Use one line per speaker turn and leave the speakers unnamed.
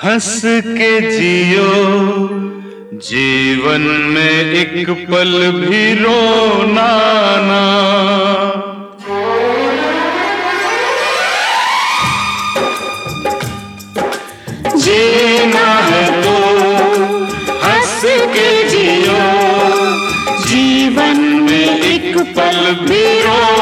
हंस के जियो जीवन में एक पल भी रोना ना। जीना है तो हंस के जियो, जीवन में एक पल भी रोना